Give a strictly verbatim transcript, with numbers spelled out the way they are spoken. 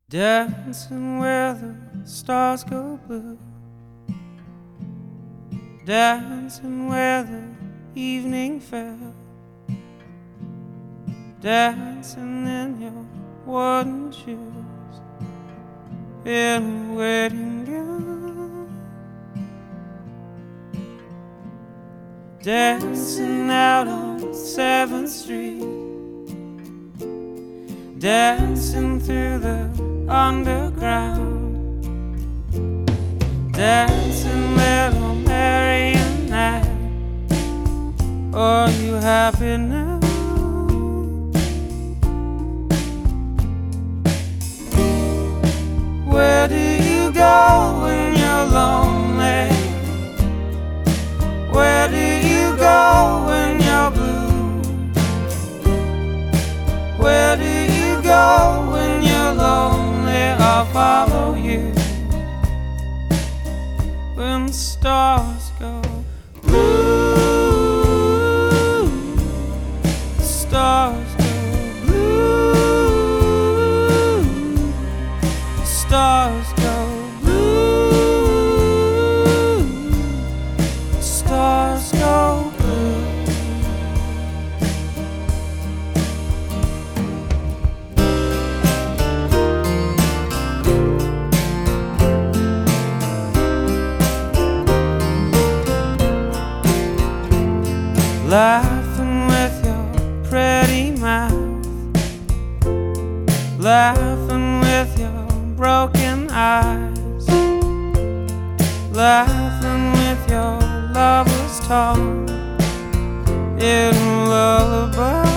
Dancing where the stars go blue, dancing where the evening fell, dancing in your wooden shoes in a wedding gown, dancing out on seventh street, dancing through the underground, dancing little Mary and I. Are you happy now? Where do you go when you're lonely? Where do you go when you're blue? Where do you go when you're lonely? I'll follow you when the stars go blue. The stars go blue. The stars go blue. The stars go blue. Laughing with your pretty mouth, laughing with your broken eyes, laughing with your lover's tongue in a lullaby.